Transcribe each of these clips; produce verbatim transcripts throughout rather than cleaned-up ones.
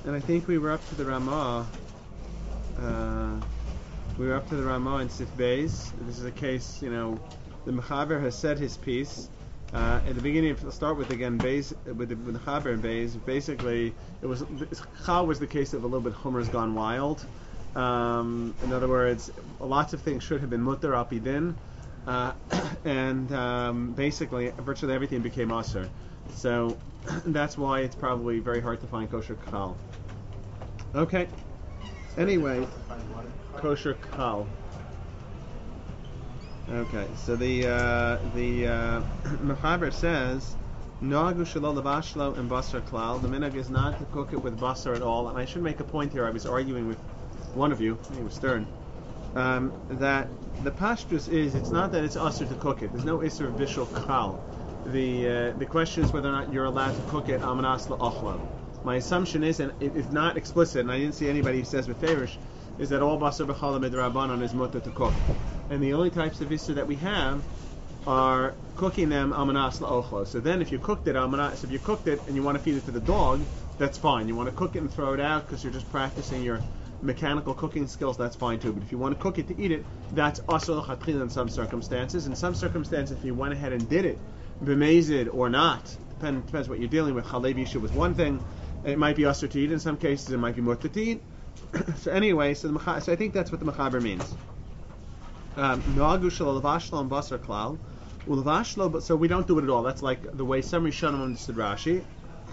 and I think we were up to the Ramah. Uh, we were up to the Ramah in Sif Beis. This is a case, you know, the Mechaber has said his piece. Uh, at the beginning, I'll start with again Beis, with the Mechaber and Beis. Basically, it was Chal was the case of a little bit Hummer's gone wild. Um, in other words, lots of things should have been mutter al pidin, uh, and um, basically, virtually everything became aser. So that's why it's probably very hard to find kosher Chal. Okay. Anyway, kosher Chal. Okay, so the uh, the uh, Mechaber says, Nagu shelo levashlo and basar klal. The minhag is not to cook it with basar at all. And I should make a point here. I was arguing with one of you, he was Stern, um, that the pashtus is, it's not that it's usher to cook it. There's no isser of bishul klal. The uh, the question is whether or not you're allowed to cook it amanas la'ochlo. My assumption is, and it is not explicit, and I didn't see anybody who says beferish, is that all basar b'chala midrabanan is mutter to cook. And the only types of isser that we have are cooking them amanas la'ochlo. So then if you cooked it, amanas, if you cooked it and you want to feed it to the dog, that's fine. You want to cook it and throw it out because you're just practicing your mechanical cooking skills, that's fine too. But if you want to cook it to eat it, that's asur l'chatchila in some circumstances. In some circumstances, if you went ahead and did it, b'mezid or not, depends, depends what you're dealing with. Chalev yishuv was one thing. It might be asur to eat. In some cases, it might be mutter to eat. So anyway, so, the, so I think that's what the Mechaber means. Noagu shel levashlo and basar klal. Ulevashlo, but so we don't do it at all. That's like the way some Rishonim understood Rashi.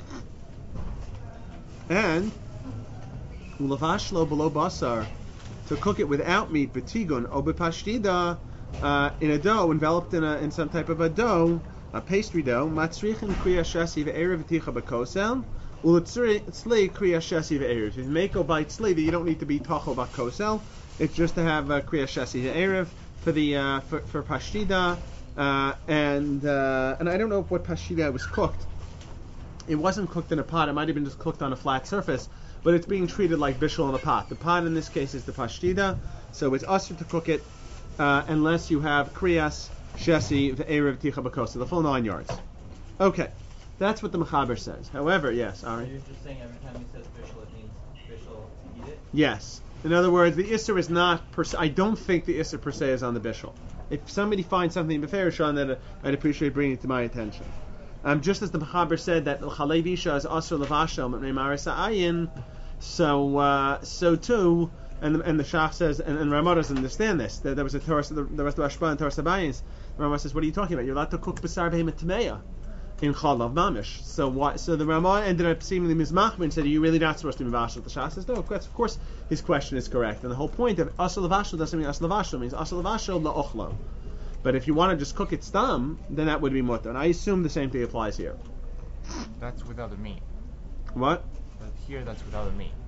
And ulevashlo below basar, to cook it without meat, betigun or bepashtida, uh, in a dough enveloped in a in some type of a dough, a pastry dough. Matzrichin kriya shasi ve'erev v'ticha b'kosel. Uletzli kriya shasi ve'erev. If you make a bite tzli, that you don't need to be tacho b'kosel. It's just to have uh, kriya shasi ve'erev for the uh, for for pashtida, uh, and uh, and I don't know what pashtida was cooked. It wasn't cooked in a pot. It might have been just cooked on a flat surface, but it's being treated like bishul in a pot. The pot in this case is the pashtida, so it's usher to cook it uh, unless you have kriyas shasi ve'erev ticha b'kosel, the full nine yards. Okay, that's what the Mechaber says. However, yes, Ari. So you're just saying every time he says bishul, it means bishul to eat it? Yes. In other words, the Isser is not per se, I don't think the Isser per se is on the Bishul. If somebody finds something beferish on that, I'd appreciate bringing it to my attention. Um, just as the Mechaber said that Chalev Isha is Asr Levashel Mipnei Maris Ayin, so uh, so too, and and the Shach says, and, and Ramah doesn't understand this. That there was a Torah, there was the Rashba and Torah Sabayins. Ramah says, what are you talking about? You're allowed to cook Basar Behemoth Tameya in Chalav Mamish. So why? So the Ramah ended up seemingly mizmachmin and said, "Are you really not supposed to be mavashel?" The Shach says, "No, of course, of course, his question is correct." And the whole point of asur levashel doesn't mean asur levashel, means asur levashel la'ochlo. But if you want to just cook it stam, then that would be mutter. And I assume the same thing applies here. That's without the meat. What? But here, that's without the meat.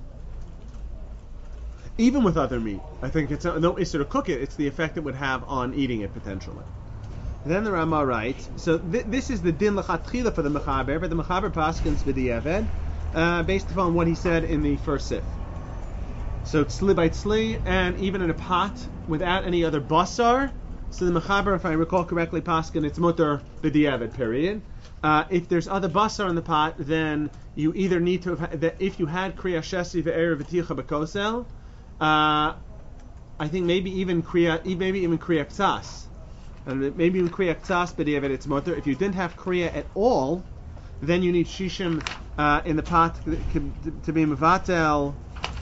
Even with other meat, I think it's no issue to cook it. It's the effect it would have on eating it potentially. Then the Ramah writes, so th- this is the din l'chatchila for the Mechaber, but the Mechaber paskins v'di'eved, uh, based upon what he said in the first sif. So tzli by tzli, and even in a pot without any other basar. So the Mechaber, if I recall correctly, paskin it's mutter v'di'eved. Period. Uh, if there's other basar in the pot, then you either need to have that if you had kriya shesi ve'erev v'ticha b'kosel, uh, I think maybe even kriya, maybe even kriya k'tzas. And maybe in kriya k'tzas b'di'evet it's mutter. If you didn't have kriya at all, then you need shishim uh, in the pot to, to be mevatel.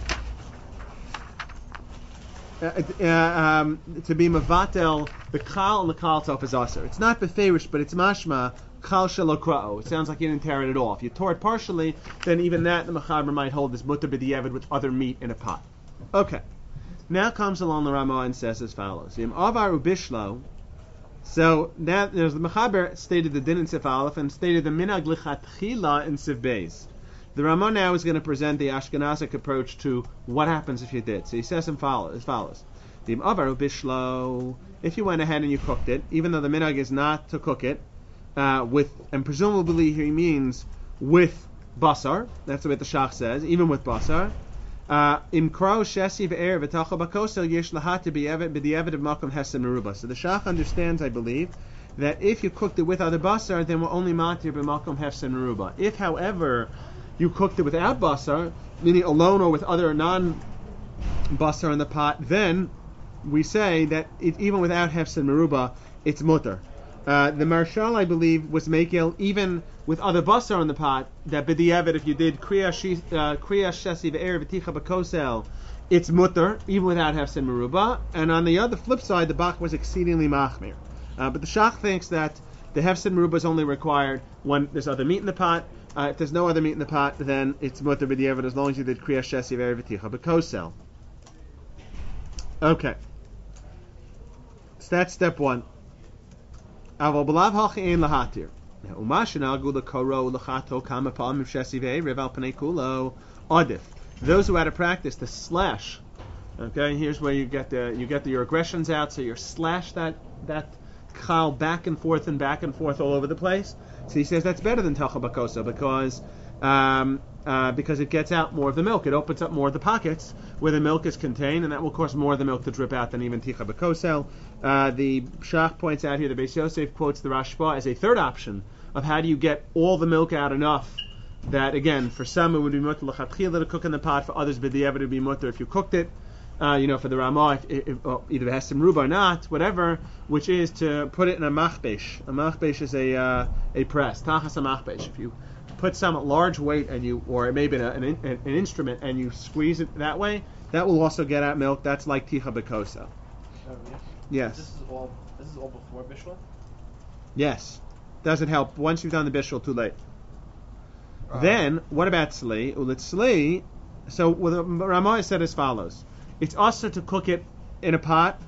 Uh, uh, um, to be mevatel, the kal and the kal itself is aser. It's not beferish, but it's mashma kal shalokra'o. It sounds like you didn't tear it at all. If you tore it partially, then even that the Mechaber might hold as mutter b'di'evet with other meat in a pot. Okay. Now comes along the Ramah and says as follows: Im avar ubishlo. So now there's the Mechaber stated the din in Sif Aleph and stated the minhag lichatchila in Sif Beis. The Ramah now is going to present the Ashkenazic approach to what happens if you did. So he says as follows: Dim avar bishlo. If you went ahead and you cooked it, even though the minhag is not to cook it uh, with, and presumably he means with basar. That's what the Shach says. Even with basar. In Krao Shesi ve'er v'tacha b'kosel yesh lahat b'di'evet b'di'evet of makom hesen meruba. So the Shach understands, I believe, that if you cooked it with other basar, then we're only matir b'makom hesen meruba. If, however, you cooked it without basar, meaning alone or with other non-basar in the pot, then we say that it, even without hefsed meruba, it's mutter. Uh, the Marshal, I believe, was makel even with other basar in the pot, that b'di'evet, if you did kriya shesi ve'er v'ticha b'kosel, it's mutter, even without hefsed meruba. And on the other flip side, the Bach was exceedingly machmir. Uh, but the Shach thinks that the hefsed meruba is only required when there's other meat in the pot. Uh, if there's no other meat in the pot, then it's mutter b'di'evet as long as you did kriya shesi ve'er v'ticha b'kosel. Okay. So that's step one. Aval b'lav ha'chein lahatir. Those who had to practice the slash, okay, here's where you get the you get the, your aggressions out, so you slash that that chal back and forth and back and forth all over the place. So he says that's better than telcha bakosa because um, uh, because it gets out more of the milk. It opens up more of the pockets where the milk is contained, and that will cause more of the milk to drip out than even ticha bakosel. Uh, the Shach points out here, the Beis Yosef quotes the Rashba as a third option of how do you get all the milk out enough that, again, for some it would be mutter l'chatchila to cook in the pot, for others b'di'evet it would be mutter if you cooked it. Uh, you know, for the Ramah, if, if, uh, either it has some ruba or not, whatever, which is to put it in a machbesh. A machbesh is a uh, a press, tachas a machbesh. If you put some large weight and you, or maybe an, an, an instrument, and you squeeze it that way, that will also get out milk. That's like ticha bekosa. Oh, yes. Yes. This is all. This is all before bishul. Yes. Doesn't help. Once you've done the bishul, too late. Uh, Then, what about sli? Ulit sli. So, what the Ramah said as follows. It's usher to cook it in a pot.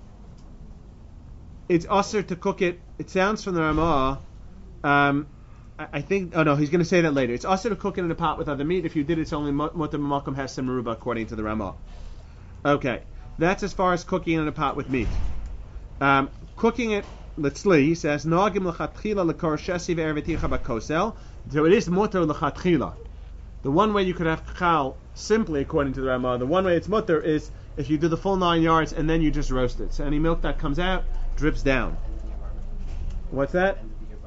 It's usher to cook it. It sounds from the Ramah. Um, I, I think. Oh no, he's going to say that later. It's usher to cook it in a pot with other meat. If you did, it's only mutter b'makom hefsed meruba according to the Ramah. Okay, that's as far as cooking in a pot with meat. Um, cooking it, letzli, he says nagim lechatchila lekor shesi ve'er v'ticha bakosel. So it is mutter lechatchila. The one way you could have chal simply, according to the Ramah, the one way it's mutter is if you do the full nine yards and then you just roast it. So any milk that comes out drips down. What's that?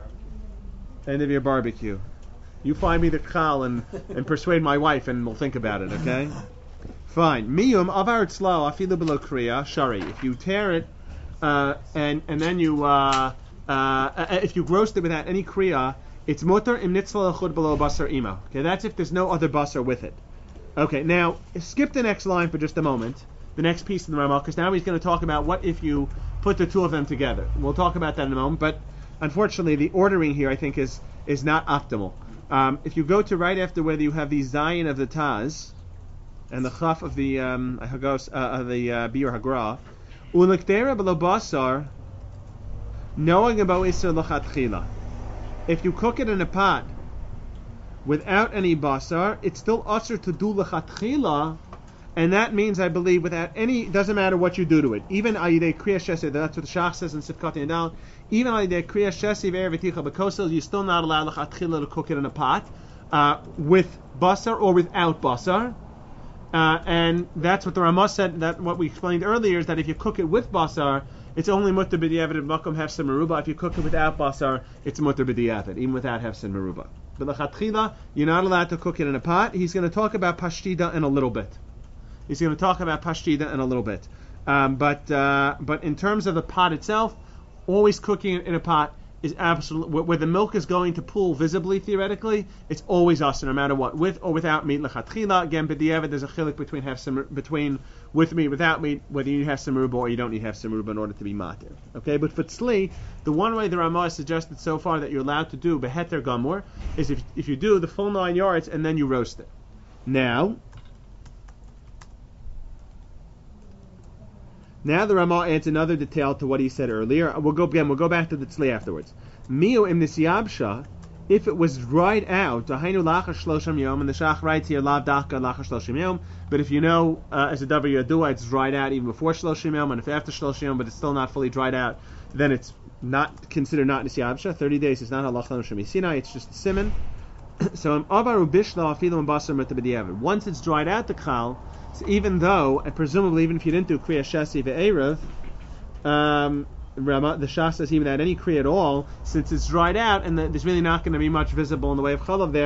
End of your barbecue. You find me the chal and, and persuade my wife and we'll think about it, okay? Fine. Miyum avar tzla afilu below kriya shari. If you tear it uh, and and then you uh, uh, if you roast it without any kriya, it's mutter im nitzla lechud below basar ima. Okay, that's if there's no other basar with it. Okay, now skip the next line for just a moment. The next piece of the Ramah, because now he's going to talk about what if you put the two of them together. We'll talk about that in a moment, but unfortunately the ordering here I think is is not optimal. Um, if you go to right after whether you have the Zayin of the Taz and the Chaf of the um, Hagos, uh, of the uh, Biur Hagra, uliktera below basar, knowing about Isser lachatchila. If you cook it in a pot without any basar, it's still usher to do lechatchila, and that means, I believe, without any, doesn't matter what you do to it. Even ayidei kriya shesi, that's what the Shach says in Sifkat Yadal, even ayidei kriya shesi ve'er v'ticha b'kosel, you're still not allowed lechatchila to cook it in a pot uh, with basar or without basar. Uh, and that's what the Ramah said, that what we explained earlier is that if you cook it with basar, it's only mutter b'di'evet if makom hefsed meruba. If you cook it without basar, it's mutter b'di'evet, even without hefsed meruba. But l'chatchila, you're not allowed to cook it in a pot. He's going to talk about pashtida in a little bit. He's going to talk about pashtida in a little bit. Um, but uh, but in terms of the pot itself, always cooking it in a pot is absolutely, where the milk is going to pool visibly, theoretically, it's always us, no matter what, with or without meat. L'chatchila, again, b'di'evet, there's a chilik between hefsed, between with meat, without meat, whether you have some meruba or you don't need hefsed meruba in order to be matir. Okay, but for tzli, the one way the Ramah has suggested so far that you're allowed to do beheter gamur is if if you do the full nine yards and then you roast it. Now, now the Ramah adds another detail to what he said earlier. We'll go again. We'll go back to the tzli afterwards. Miu im nisyabsha, if it was dried out, dahainu lachar shloshim yom, and the Shach writes here lav dachka lachar shloshim yom. But if you know, uh, as a davar yadua, it's dried out even before shloshim yom, and if after shloshim yom, but it's still not fully dried out, then it's not considered not nisyabsha. Thirty days is not halachah shemi sinai. It's just a siman. So im avaru bishla afilu basar metabediavad. Once it's dried out the chal, so even though, and presumably even if you didn't do kriya shesi ve'erev, um, the Shah says even without any kriya at all, since it's dried out and the, there's really not going to be much visible in the way of chalav there,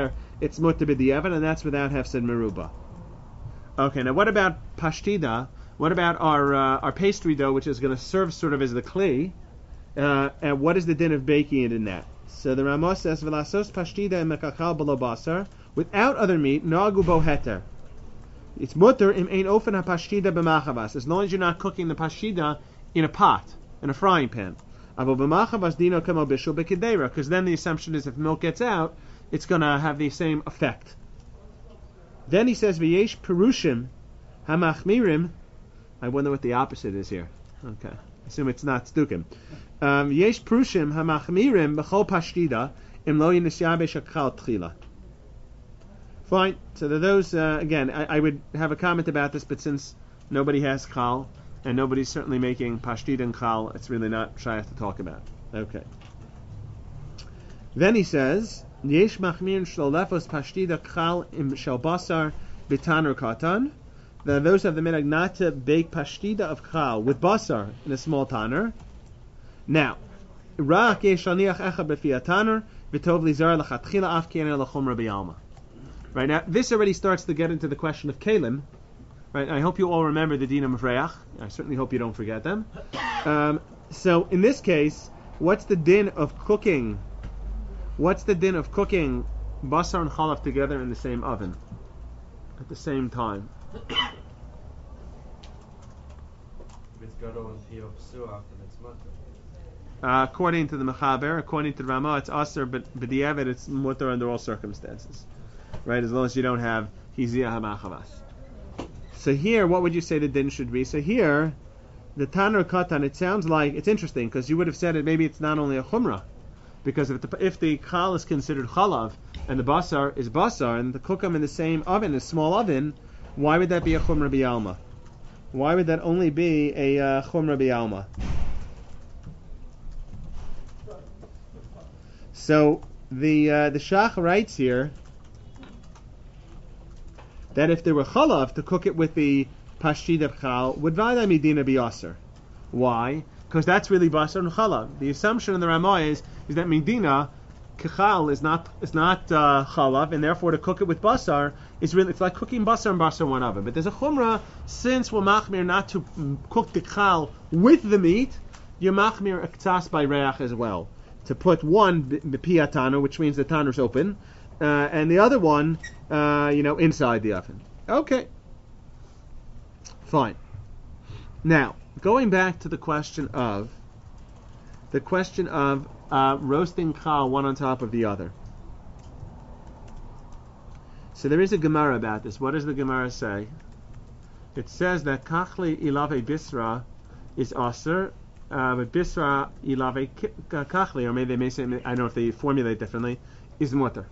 it's mutter b'diavad, and that's without hefsed meruba. Okay, now what about pashtida? What about our uh, our pastry dough, which is going to serve sort of as the kli? Uh, and what is the din of baking it in that? So the Ramah says, "V'lasos pashtida and mekachal below basar without other meat, nagu bo heter." It's mutter im ein ofen ha-pashtida b'machavas, as long as you're not cooking the pashtida in a pot, in a frying pan. Avo b'machavas dino kamo bishul b'kedera, because then the assumption is if milk gets out, it's going to have the same effect. Then he says, "V'yesh perushim hamachmirim." I wonder what the opposite is here. Okay, assume it's not stukim. Um, Yesh perushim hamachmirim b'chol pashtida im lo yinisyabesh hakal tchila. Fine. So there are those. Uh, again, I, I would have a comment about this, but since nobody has chal and nobody's certainly making pashtida and chal, it's really not shayach to talk about. Okay. Then he says, "Yesh machmirin shlolefos pashtida chal im shel basar b'tanur katan." Now, those have the minhag not to bake pashtida of chal with basar in a small tanner. Now, rak yesh shaniach echad b'fi tanner v'tov lizar lachatchila af ki'ener lachumra b'yalma. Right now, this already starts to get into the question of kalim. Right, I hope you all remember the dinam of reach. I certainly hope you don't forget them. Um, so, in this case, what's the din of cooking? What's the din of cooking basar and chalav together in the same oven at the same time? If it's gadol and piyov suach, then it's mutter. Uh, according to the Mechaber, according to the Ramah, it's aser, but b'diavad it's mutter under all circumstances. Right, as long as you don't have hiziyah hamachavas. So here, what would you say the din should be? So here, the tanur katan, it sounds like, it's interesting, because you would have said it, maybe it's not only a chumrah, because if the, if the chal is considered chalav, and the basar is basar, and the cook them in the same oven, a small oven, why would that be a chumrah b'yalma? Why would that only be a uh, chumrah b'yalma? So the uh, the Shach writes here that if there were chalav to cook it with the pashtida of chal, would vada midina be aser. Why? Because that's really basar and chalav. The assumption in the Ramah is, is that midina kechal is not is not uh, chalav, and therefore to cook it with basar is really, it's like cooking basar and basar in one oven. But there's a chumrah, since we're machmir not to mm, cook the chal with the meat, you're machmir aktas by reach as well. To put one b'piyat tanur, which means the tanur's open, uh, and the other one, uh, you know, inside the oven. Okay, fine. Now, going back to the question of the question of uh, roasting chal one on top of the other. So there is a Gemara about this. What does the Gemara say? It says that kachli ilave bisra is aser. Uh, but bisra ilave kachli, or maybe they may say, I don't know if they formulate differently, is mutter.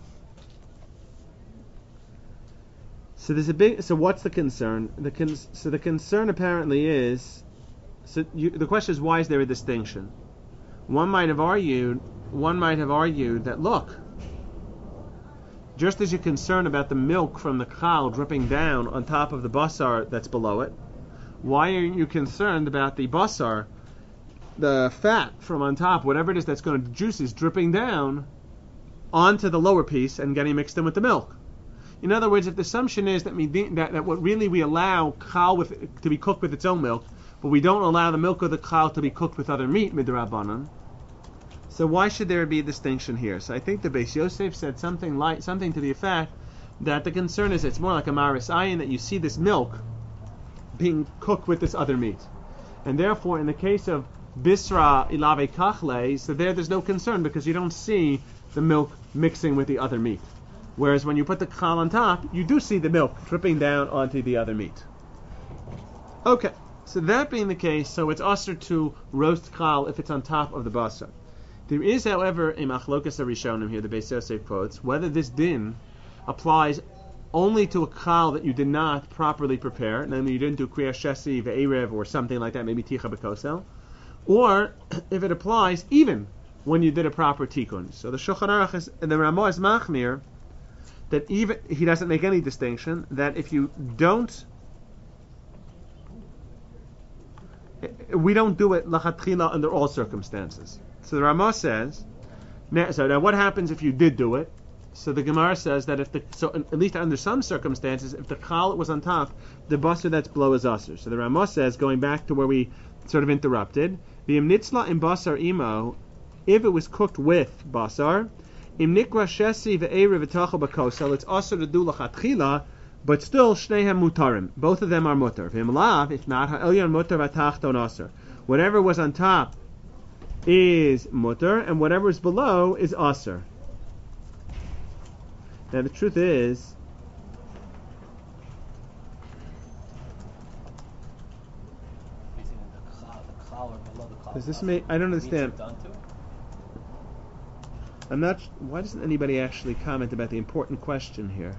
So there's a big. So what's the concern? The con, so the concern apparently is. So you, the question is, why is there a distinction? One might have argued. One might have argued that look, just as you're concerned about the milk from the chal dripping down on top of the basar that's below it, why aren't you concerned about the basar, the fat from on top, whatever it is that's going to juices dripping down onto the lower piece and getting mixed in with the milk? In other words, if the assumption is that, we, that, that what really we allow chal with, to be cooked with its own milk, but we don't allow the milk of the chal to be cooked with other meat, midrabanan, so why should there be a distinction here? So I think the Beis Yosef said something like something to the effect that the concern is it's more like a maris ayin, that you see this milk being cooked with this other meat, and therefore in the case of bisra ilave kachle, so there there's no concern because you don't see the milk mixing with the other meat. Whereas when you put the chal on top, you do see the milk dripping down onto the other meat. Okay, so that being the case, so it's usher to roast chal if it's on top of the basar. There is, however, a machlokas arishonim here, the Beis Yosef quotes, whether this din applies only to a chal that you did not properly prepare, namely you didn't do kriyas shesi ve'erev or something like that, maybe ticha b'kosel, or if it applies even when you did a proper tikkun. So the Shulchan Aruch is, the Ramah is machmir, that even, he doesn't make any distinction, that if you don't, we don't do it lachatchila under all circumstances. So the Ramah says, so now what happens if you did do it? So the Gemara says that if the so at least under some circumstances, if the chal was on top, the basar that's below is aser. So the Ramah says, going back to where we sort of interrupted, v'im nitzla im basar imo, if it was cooked with basar, im nikra shesi ve'erev v'tachal b'kosel, it's aser to do lachatchila, but still shnehem mutarim. Both of them are mutar. V'im lav, if not, ha'elyon mutar v'tachton aser. Whatever was on top is mutar, and whatever is below is aser. Now the truth is, does this make? I don't understand. I'm not. Why doesn't anybody actually comment about the important question here?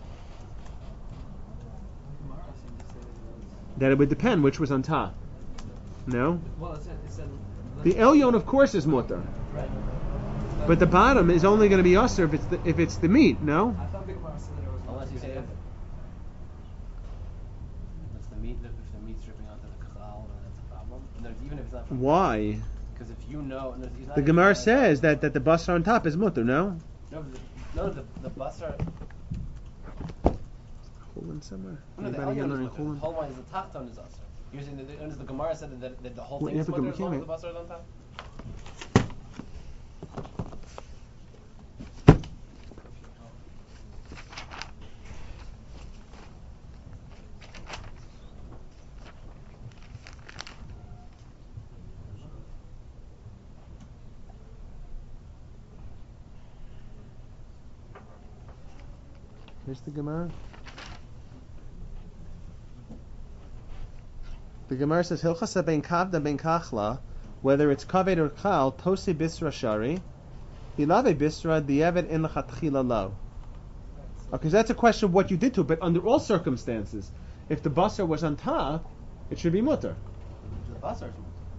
That it would depend which was on top. No. Well, it said, it said The elyon, of course, is mutar. Right. But the bottom is only going to be aser if it's the, if it's the meat. No. I thought the Gemara said that it was. Unless you say if it's the meat, if the meat's dripping onto the chal, then that's a problem. And there's, even if it's not. Why? Because if you know, and there's, he's not The even Gemara saying- says that, that the basar on top is mutar. No. No, the, no, the the basar. Chulin somewhere. No, the Anybody elyon learning is mutter. The chulin? whole one is the tachton is aser. You're saying that the, and the Gemara said that, that the whole Well, thing yeah, is but mutter as long we as the can't- basar is on top. Here's the Gemara. The Gemara says, Hilchasa ben kavda ben kachla, whether it's kaved or chal, tosi bisra shari, ilave bisra di'evet in l'chatchila lo. Okay, so that's a question of what you did to it, but under all circumstances, if the basar was on top, it should be mutter. The basar is mutter.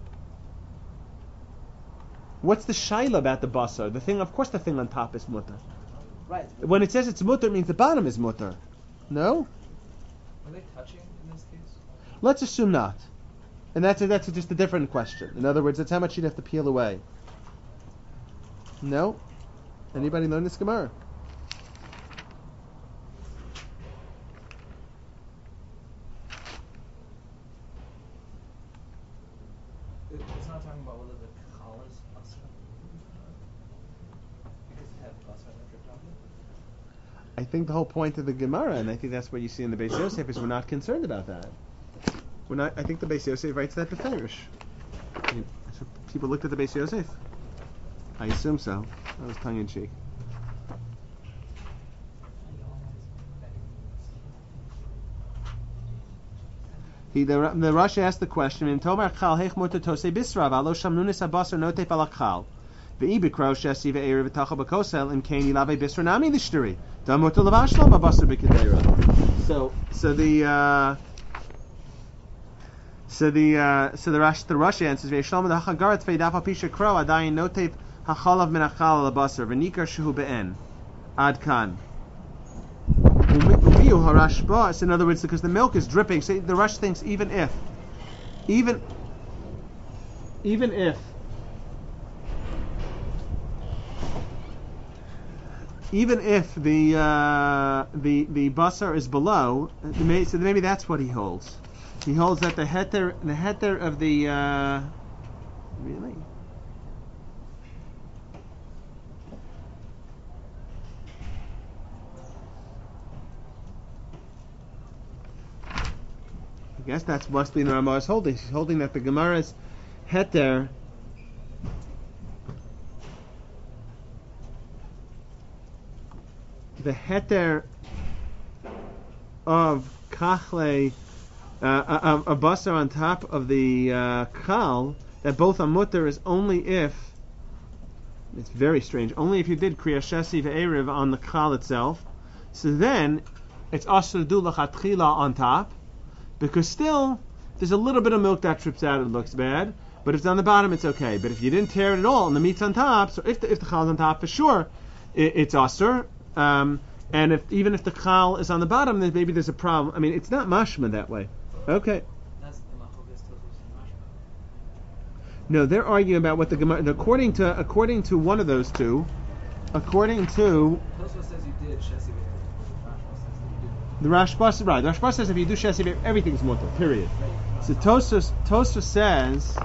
What's the shaila about the basar? The thing, of course, the thing on top is mutter. Right. When it says it's mutter, it means the bottom is mutter. No? Are they touching in this case? Let's assume not. And that's a, that's a, just a different question. In other words, that's how much you'd have to peel away. No? Anybody learn this Gemara? It, it's not talking about whether the chal is asr. Because it had basar that dripped off it. I think the whole point of the Gemara, and I think that's what you see in the Beis Yosef, is we're not concerned about that. We're not. I think the Beis Yosef writes that beferish. So people looked at the Beis Yosef. I assume so. That was tongue in cheek. He, the, the Rashi asked the question, "In Tomar Chal Heich Mutter Tosei Bisra V'Alo Shamnunis Abasar Notei Palachal Ve'Ibikro Shesi Ve'Erev V'Tachal B'Kosel Im Kain Yilave Bisra Nami Lishteri Da Mutter Lavashlam Abasar B'Kedera." So, so the uh, so the uh, so the Rashi the Rashi answers Ve'Shalom D'Hachagarat Ve'Daf Apisha Kro Adayin Notei Hachalav Min Achal Abasar V'Nikar Shehu Be'en Ad Kan. Harashba. In other words, because the milk is dripping. So the Rush thinks even if, even, even if, even if the uh, the the basar is below, so maybe that's what he holds. He holds that the heter the heter of the uh, really. I guess that's must be the Ramah's holding. She's holding that the Gemara's heter the heter of kachle uh, of a basar on top of the uh, kal, that both are mutter is only if it's very strange. Only if you did kriya shesi ve'erev on the kal itself. So then it's asur du lachatchila on top. Because still, there's a little bit of milk that trips out, it looks bad. But if it's on the bottom, it's okay. But if you didn't tear it at all, and the meat's on top, so if the, if the chal is on top, for sure, it, it's asur. Um, and if even if the chal is on the bottom, then maybe there's a problem. I mean, it's not mashma that way. Okay. That's the Machogas Tosos and Mashma. No, they're arguing about what the Gemara. According to according to one of those two, according to Tosfos says you did Shesi Be'er. Rashba says that you didn't. the Rashba, right? The Rashba says if you do Shesi Be'er, everything's mutter. Period. So Tosfos Tosfos says.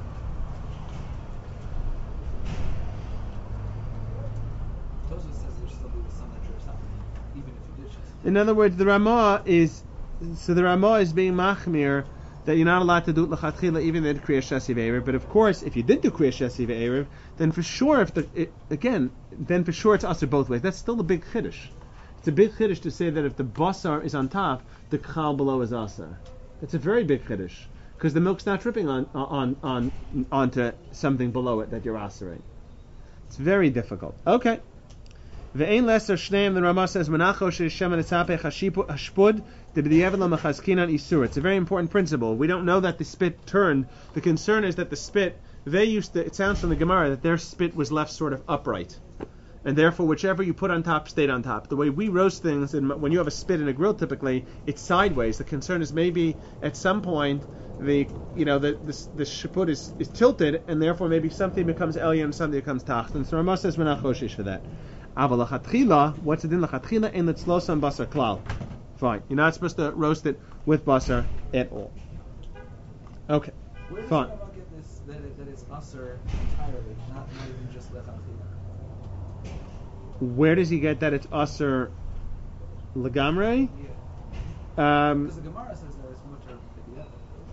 Tosfos says there should still be some that you're suffering, even if you did Shesi. In other words, the Ramah is so the Ramah is being machmir that you're not allowed to do it lechatchila even if kriya shasi ve'erev. But of course, if you did do kriya shasi ve'erev, then for sure, if the it, again, then for sure it's usher both ways. That's still a big chiddush. It's a big chiddush to say that if the basar is on top, the kchal below is usher. It's a very big chiddush because the milk's not dripping on on on onto something below it that you're usering. It's very difficult. Okay. Ve'ein lesser shneim. The Ramah says menacho she'shem etzapeh hashpud deb'diavad lo mechazkinan isur. It's a very important principle. We don't know that the spit turned. The concern is that the spit. They used to. It sounds from the Gemara that their spit was left sort of upright, and therefore whichever you put on top stayed on top. The way we roast things, and when you have a spit in a grill, typically it's sideways. The concern is maybe at some point the you know the the, the shaput is, is tilted, and therefore maybe something becomes elyon and something becomes tacht. And so Ramah says menachoshish for that. Aval lachatchila, what's it in lachatchila? In litzlosan basar klal. Fine. You're not supposed to roast it with basar at all. Okay. Where does Fine. Rambam get this that, it, that it's usher entirely, not, not even just lechatchila? Where does he get that it's usher legamre? Yeah. Um, Because the Gemara says that it's mutter b'diavad.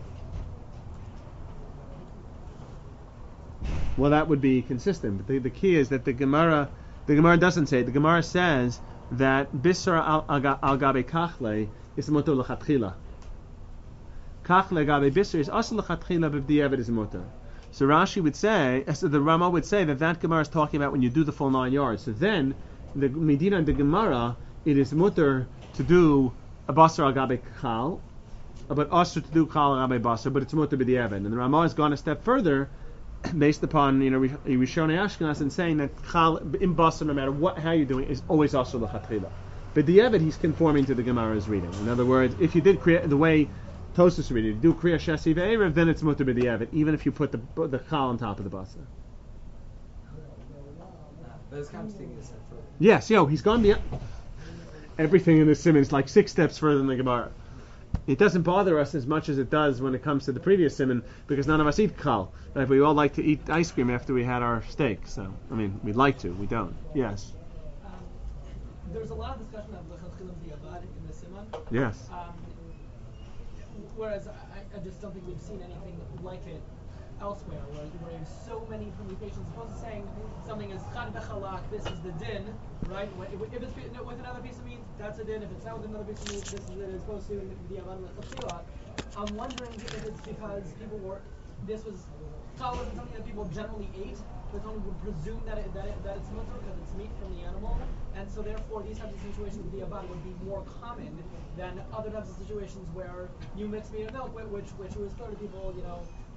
well, that would be consistent. But the, the key is that the Gemara, the Gemara doesn't say it. The Gemara says that bisar al, al, al gabe kachle is mutter lechatchila. Kachle gabe bisar is also lechatchila, but b'diavad is mutter. So Rashi would say, so the Rama would say that that Gemara is talking about when you do the full nine yards. So then, the Medina and the Gemara, it is mutter to do a basar al gabe kachal, but also to do kachal al gabe basar, but it's mutter b'diavad. And the Rama has gone a step further, based upon you know Rishonei Ashkenaz, and saying that kachal in basar, no matter what how you're doing, is always also lechatchila. But b'diavad, he's conforming to the Gemara's reading. In other words, if you did create the way Tosfos read it, you do kriya shasi ve'erev, then it's mutter b'diavad, even if you put the the chal on top of the basar. But it's kind of taking a step further. Yes, yo, he's gone beyond everything in the simon. It's like six steps further than the Gemara. It doesn't bother us as much as it does when it comes to the previous simon, because none of us eat chal. Right? We all like to eat ice cream after we had our steak. So, I mean, we'd like to, we don't. Yes. Um, there's a lot of discussion of lechatchila b'diavad in the simon. Yes. Um, whereas I, I just don't think we've seen anything like it elsewhere, where, where there's so many permutations. Suppose it's saying something is chad bechalak, this is the din, right? If if it's with another piece of meat, that's a din. If it's not with another piece of meat, this is it. It's supposed to be b'diavad lechatchila. I'm wondering if it's because people were, this was, chal wasn't something that people generally ate, but someone would presume that it, that, it, that it's mutter because it's meat from the animal, and so therefore these types of situations with b'diavad would be more common than other types of situations where you mix meat and milk, which which was clear to people, you know.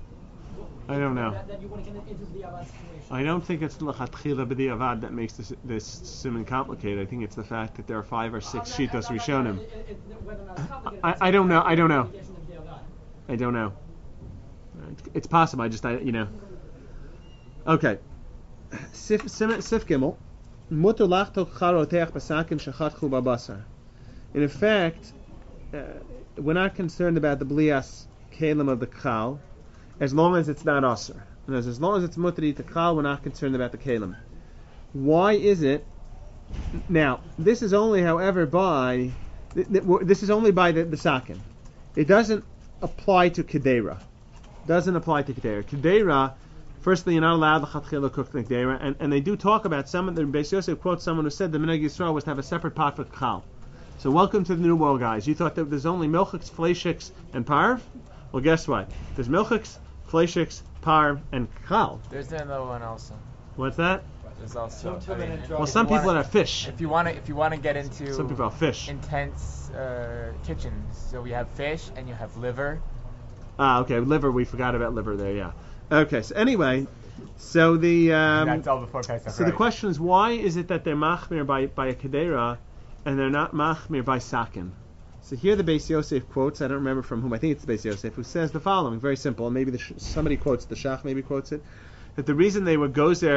I don't know. That, that you want to get into the b'diavad situation. I don't think it's lechatchila b'diavad that makes this this simon complicated. I think it's the fact that there are five or six I'm not- shitos I'm not- rishonim. it- it- it- whether or not it's complicated, I- it's I don't know, I don't know. indication of b'diavad. I don't know. It's possible. I just, I, you know. Okay. Sif Sif Sif Gimel. Mutter lachtok charoteach basakim shachatchu babasar. In effect, uh, we're not concerned about the blias kalim of the chal, as long as it's not aser. And as, as long as it's mutter to chal, we're not concerned about the kalim. Why is it? Now, this is only, however, by th- th- this is only by the, the sakin. It doesn't apply to kedera. Doesn't apply to kedera. Kedera, firstly, you're not allowed lechatchila cook kedera, and and they do talk about someone. The Beis Yosef quotes someone who said the minhag Yisrael was to have a separate pot for chal. So welcome to the new world, guys. You thought that there's only milchiks, fleishiks, and parv? Well, guess what? There's milchiks, fleishiks, parv, and chal. There's another one also. What's that? There's also. Some I mean, feminine if Well, you some people wanna- that have fish. If you want to, if you want to get into Some people have fish. intense uh, kitchens, so we have fish and you have liver. Ah, okay. Liver. We forgot about liver there. Yeah. Okay. So anyway, so the um, That's all before Pesach. so the question is, why is it that they're machmir by by a kedera and they're not machmir by sakin? So here the Beis Yosef quotes. I don't remember from whom. I think it's the Beis Yosef who says the following. Very simple. And maybe the, somebody quotes the Shach. Maybe quotes it. That the reason they were gozer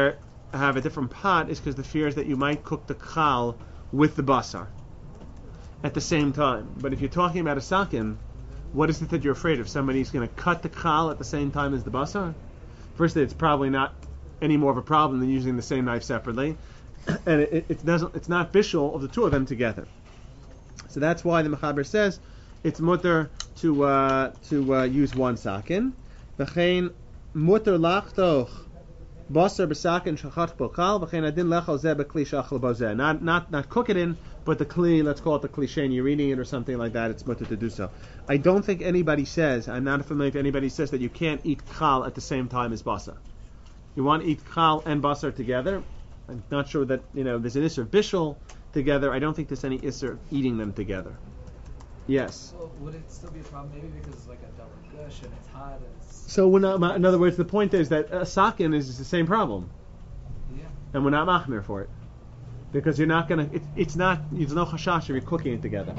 have a different pot is because the fear is that you might cook the chal with the basar at the same time. But if you're talking about a sakin, what is it that you're afraid of? Somebody's going to cut the chal at the same time as the basar? Firstly, it's probably not any more of a problem than using the same knife separately, and it, it doesn't. It's not bishul of the two of them together. So that's why the Mechaber says it's mutter to uh, to uh, use one sakin. V'chein mutter lachtoch basar b'sakin shachat b'chal v'chein adin lechal zeh b'kli shachal b'zeh. Not not not cook it in, but the kli, let's call it the kli shein, you're eating it or something like that. It's mutter to do so. I don't think anybody says. I'm not familiar if anybody says that you can't eat chal at the same time as basar. You want to eat chal and basar together. I'm not sure that, you know, there's an isser of bishul together. I don't think there's any isser of eating them together. Yes. Well, would it still be a problem maybe because it's like a double gush and it's hot and it's... So we're not, in other words, the point is that a sakin is the same problem. Yeah. And we're not machmir for it. Because you're not going to, it, it's not, there's no chashash if you're cooking it together.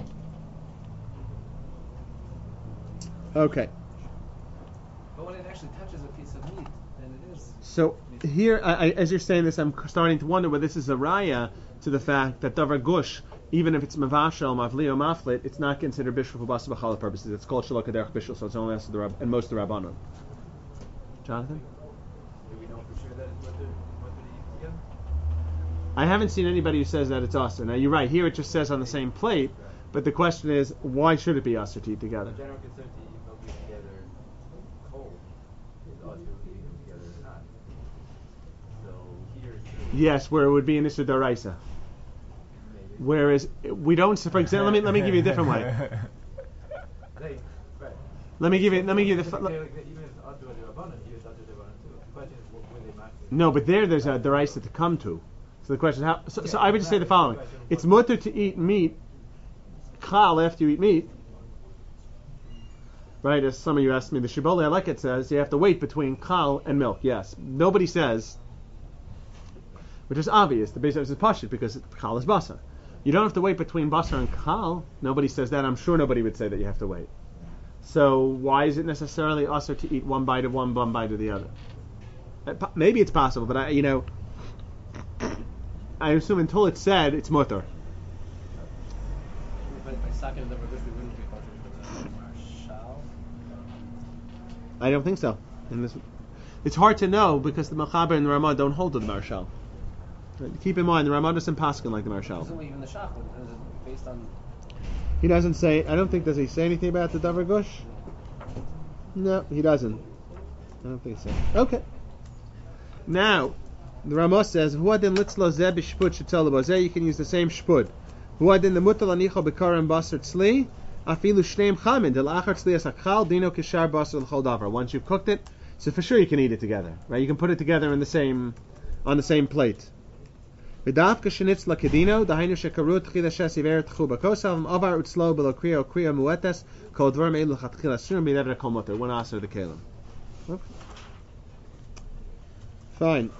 Okay. But when it actually touches a piece of meat, then it is... So here, I, I, as you're saying this, I'm starting to wonder whether this is a raya to the fact that davar gush, even if it's mavashel, mavli, or maflit, it's not considered bishul for basa b'chala purposes. It's called shalok haderech bishul, so it's only asked the rab, and most of the rabbanon. Jonathan? Do we know for sure that it's what they're, what they're eating together? I haven't seen anybody who says that it's aser. Now you're right. Here it just says on the same plate, but the question is, why should it be aser to eat together? The general concern to eat milky together cold is also to eat them together hot. So here, too, Yes, where it would be an issur daraisa. maybe. Whereas we don't. For example, let me let me give you a different way. They, right. Let me give you. Let me give you the. Even F- if it's Adu Rabbanan, here it's Adu Rabbanan too. The question is, what will they match? no, but there, there's a daraisa to come to. So the question is how. So, so I would just say the following: it's mutter to eat meat, chal after you eat meat. Right, as some of you asked me, the Shibbolei I like it says you have to wait between chal and milk. Yes, nobody says, which is obvious. The basic is pashut because chal is basar. You don't have to wait between basar and chal. Nobody says that. I'm sure nobody would say that you have to wait. So why is it necessarily usher to eat one bite of one, one bite of the other? Uh, po- Maybe it's possible, but I, you know, I assume until it's said, it's mutter. But by sakin and the gush, we wouldn't be kosher because it's marshal. I don't think so. In this, it's hard to know because the Mechaber and the Ramah don't hold to the marshal. Keep in mind, the Ramah doesn't paskin like the marshal. Isn't even the shach is it based on? He doesn't say. I don't think does he say anything about the davar gush? No, he doesn't. I don't think so. Okay. Now, the Ramah says, "Huadin litzlo zeh b'shpud shetzol lebozeh." You can use the same shpud. Huadin the mutal anicho b'karam basar tzli afilu shneim chamin del achar tzli asakal dino kishar basar l'chol davar. Once you've cooked it, so for sure you can eat it together, right? You can put it together in the same, on the same plate. V'davka shenitz lakedino dahainu shekaru tchila shesiver tchu bakosav avar utzlo below kriya kriya muetes kol dvar me'il l'chatchila surim b'never kol moter. One aser the kelim. Okay. Fine.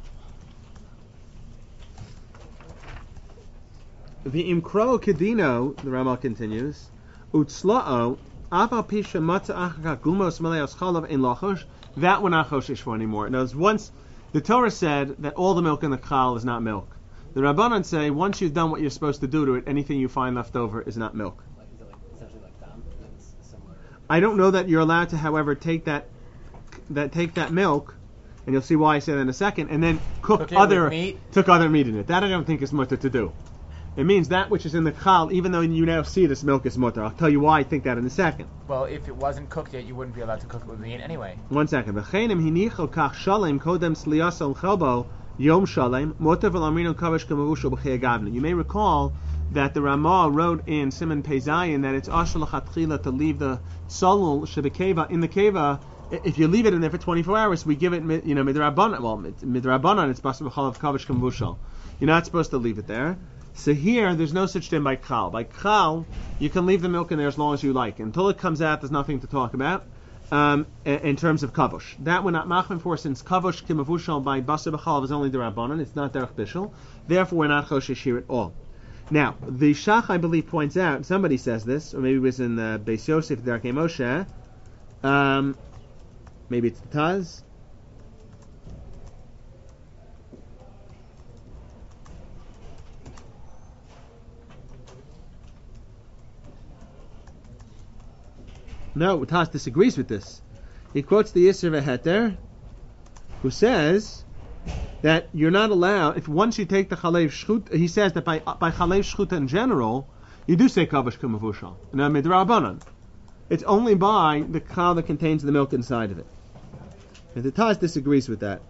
The imkro kedino, the Rama continues, utzla'o aval pisha matza achaka gumos maleos chalav in lachosh. That we're not choshish for anymore. Now, once the Torah said that all the milk in the chal is not milk. The Rabbanan say once you've done what you're supposed to do to it, anything you find left over is not milk. Like, is it like essentially like dam? It's similar. I don't know that you're allowed to, however, take that that take that milk, and you'll see why I say that in a second, and then cook, Cook it other with meat? cook other meat in it. That I don't think is mutter to do. It means that which is in the chal, even though you now see this milk is mutter. I'll tell you why I think that in a second. Well, if it wasn't cooked yet, you wouldn't be allowed to cook it with meat anyway. One second. V'cheinem hinicho kach shalem kodem sliyasol chelbo yom shalem mutter v'lamrino kavish k'mavusho b'chei gavna. You may recall that the Ramah wrote in Siman Peizayin that it's ashal l'chatchila to leave the salul shebekeva in the keva. If you leave it in there for twenty-four hours, we give it, you know, midrabanan. Well, midrabanan, it's basar b'chalav kavish k'mavusho. You're not supposed to leave it there. So here, there's no such thing by chal. By chal, you can leave the milk in there as long as you like. Until it comes out, there's nothing to talk about um, in, in terms of kavush. That we're not machman for, since kavush kimavushal by basar b'chalav is only the rabbanon. It's not derech bishul. Therefore, we're not choshish here at all. Now, the Shach, I believe, points out, somebody says this, or maybe it was in uh, Beis Yosef, Darkei Moshe, um, maybe it's the Taz. No, Tas disagrees with this. He quotes the Yisr V'Heter, who says that you're not allowed, if once you take the Chalev Shchuta, he says that by by Chalev Shchuta in general, you do say Kavash Kamavushal. Now, Midrabanan. It's only by the cow that contains the milk inside of it. And the Taz disagrees with that.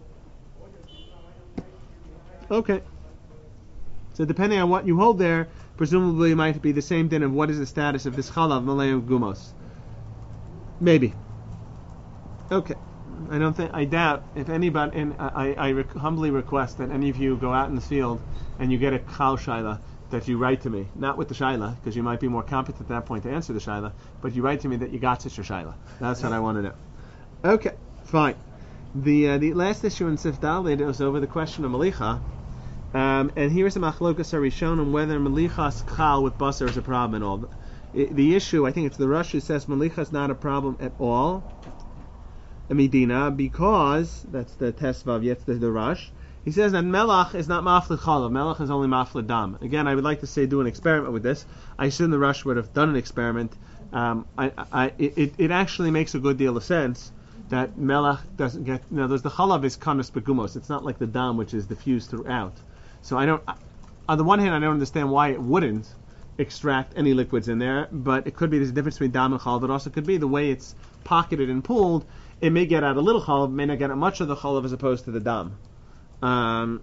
Okay. So depending on what you hold there, presumably it might be the same din of what is the status of this chalav malei gumos. Maybe. Okay. I don't think, I doubt, if anybody, and I, I rec- humbly request that any of you go out in the field and you get a chal shaila, that you write to me, not with the shaila, because you might be more competent at that point to answer the shaila, but you write to me that you got such a shaila. That's what I want to know. Okay, fine. The uh, the last issue in Sif Daled was over the question of malicha, um, and here's a machlokas harishon on whether malichas chal with basar is a problem at all. The, the issue, I think it's the Rosh who says malicha is not a problem at all, Medina, because that's the Tesvav, yet the, the Rosh. He says that melach is not maflid chalav. Melach is only maflid dam. Again, I would like to say do an experiment with this. I assume the Rosh would have done an experiment. Um, I, I, it, it actually makes a good deal of sense that melach doesn't get. You know, there's the chalav is kanus begumos. It's not like the dam which is diffused throughout. So I don't. I, on the one hand, I don't understand why it wouldn't extract any liquids in there, but it could be there's a difference between dam and chalav. But also could be the way it's pocketed and pulled. It may get out a little chalav, may not get out much of the chalav as opposed to the dam. Um,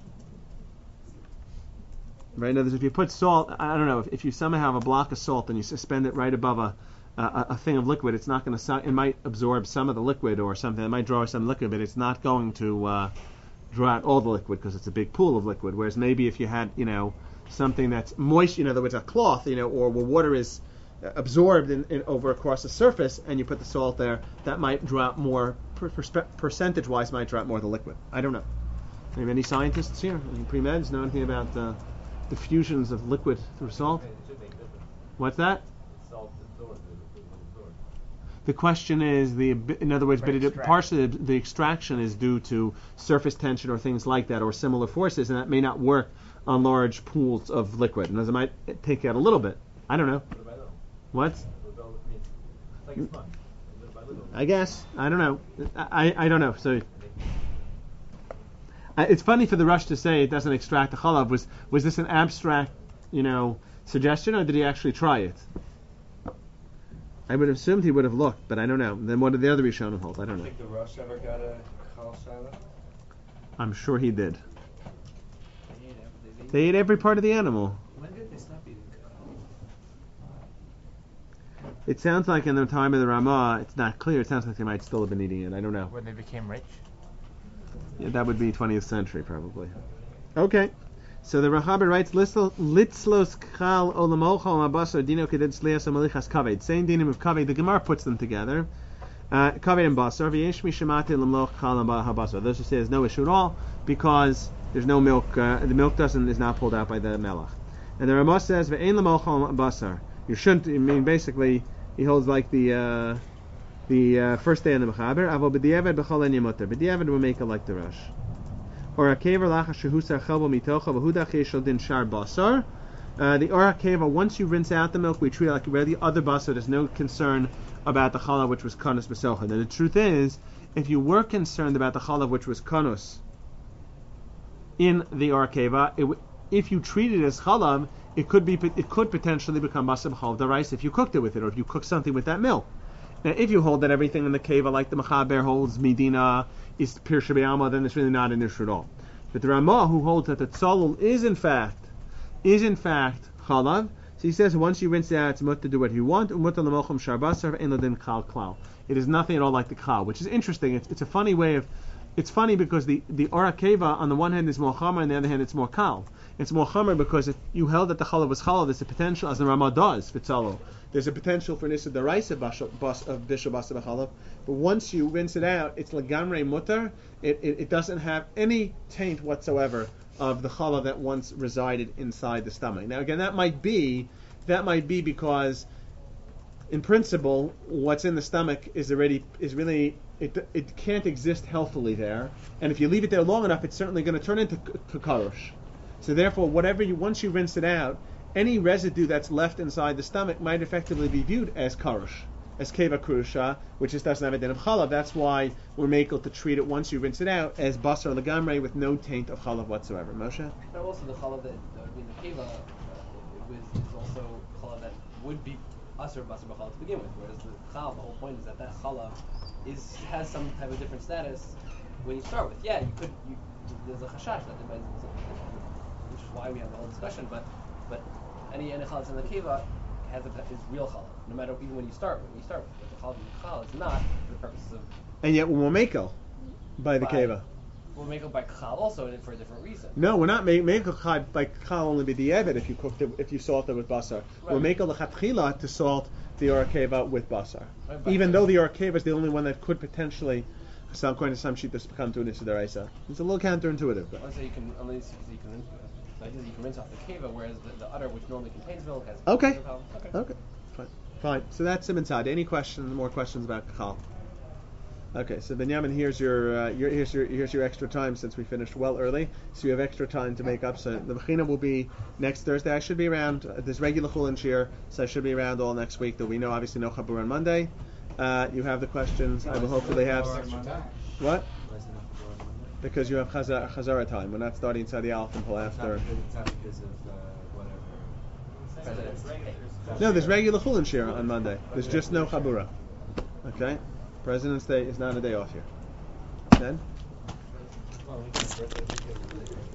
right now, if you put salt, I don't know, if, if you somehow have a block of salt and you suspend it right above a a, a thing of liquid, it's not going to, it might absorb some of the liquid or something, it might draw some liquid, but it's not going to uh, draw out all the liquid because it's a big pool of liquid, whereas maybe if you had, you know, something that's moist, in other words, a cloth, you know, or where water is absorbed in, in over across the surface, and you put the salt there, that might draw out more, per, per, percentage-wise, might draw out more of the liquid. I don't know. Maybe any scientists here, any pre-meds, know anything about uh, diffusions of liquid through salt? It should make a difference. What's that? Salt absorbs, it absorbs. The question is, the in other words, For but it, extraction. partially the, the extraction is due to surface tension or things like that, or similar forces, and that may not work on large pools of liquid. And as it might take out a little bit. I don't know. Little by little. What? Little by little. I mean, it's like a sponge. Little by little. I guess. I don't know. I, I don't know. So uh, it's funny for the Rush to say it doesn't extract the chalav. Was was this an abstract, you know, suggestion, or did he actually try it? I would have assumed he would have looked, but I don't know. Then what did the other Rishonim hold? I don't know. think the Rush ever got a chal shaila? I'm sure he did. They ate every- They ate every part of the animal. When did they stop eating cacao? It sounds like in the time of the Ramah, it's not clear. It sounds like they might still have been eating it. I don't know. When they became rich. Yeah, that would be twentieth century, probably. Okay. So the Rachaber writes, Litzlos Chal Olamocho Mabasar Dino Keded Slias Amalichas Kaved. Same dinim of Kaved. The Gemara puts them together. Uh, Kaved and Basar. V'yesh Mishamati Lamloch Chal Habasar. Those who say there's no issue at all because there's no milk. Uh, the milk doesn't is not pulled out by the melach. And the Ramah says, V'ein Lamocho Basar. You shouldn't. I mean, basically, he holds like the uh, the uh, first day in the Mechaber. Avo b'diavad b'chol en yamuter. B'diavad will make it like the Rosh. Or a kever lacha shehusar chelbo mitocha v'hudach yeshol din shar basar. Uh, the Ora Keva, once you rinse out the milk, we treat it like the other basar. There's no concern about the chalav which was kanus b'socha. Now the truth is, if you were concerned about the chalav which was kanus in the Ora Keva, it w- if you treat it as chalav, it could be it could potentially become basar b'chalav daraisa if you cooked it with it, or if you cook something with that milk. Now, if you hold that everything in the Keva, like the Mechaber holds Medina, is Pir Shabbayama, then it's really not an issue at all. But the Ramah, who holds that the Tzalul is in fact, is in fact Chalav, so he says once you rinse it out, it's mut to do what you want. It is nothing at all like the Chal, which is interesting. It's, it's a funny way of, it's funny because the the Ora Keva on the one hand is more Chamer, on the other hand it's more Kal. It's more Chamer because if you held that the Chalav was Chalav, there's a potential, as the Ramah does, for Tzalul. There's a potential for Nisa Daraisa of Bishop Basa B'chalav, but once you rinse it out, it's Lagamre Mutter. It, it it doesn't have any taint whatsoever of the chalav that once resided inside the stomach. Now again, that might be that might be because, in principle, what's in the stomach is already is really it it can't exist healthily there, and if you leave it there long enough, it's certainly going to turn into to karush. So therefore, whatever you once you rinse it out, any residue that's left inside the stomach might effectively be viewed as karush. as keva krusha, which just doesn't have a din of chalav. That's why we're makel to treat it once you rinse it out as basar legamrei with no taint of chalav whatsoever. Moshe? But also the chalav that, I mean, the keva uh, was, is also chalav that would be asur basar b'chalav to begin with, whereas the chalav, the whole point is that that chalav is has some type of different status when you start with. Yeah, you could, you, there's a chashash that there might, which is why we have the whole discussion, but but any any chalav in the keva has a, is real chalav, no matter even when you start with. When you start with, but the chalav in the chalav is not for the purposes of. And yet we're makel by the by, keva. We'll make it by chal also and for a different reason. No, we're not making makel by chal only be the evet if you cooked it, if you salted it with basar. Right. We're makel the chatchila to salt the orakeva with basar, Right, even though the orakeva is the only one that could potentially, some according to some shittas, become to an isudaraisa. It's a little counterintuitive, but Let's say you can, unless you can, the idea is you can rinse off the keva, whereas the, the udder, which normally contains milk, has okay, no problem. Okay. okay, fine, fine. So that's Simon Tzad. Any questions? More questions about chal? Okay, so Benjamin, here's your, uh, your here's your here's your extra time since we finished well early, so you have extra time to make up. So the mechina will be next Thursday. I should be around. Uh, there's regular chulin shir, so I should be around all next week. There'll be no obviously no chabur on Monday. Uh, you have the questions. I will hopefully have. What? Because you have chazara, chazara time. We're not starting inside the Alf until after. It's not because of uh, whatever. No, there's regular chulin shir on Monday. There's just no chabura. Okay. President's Day is not a day off here. Then?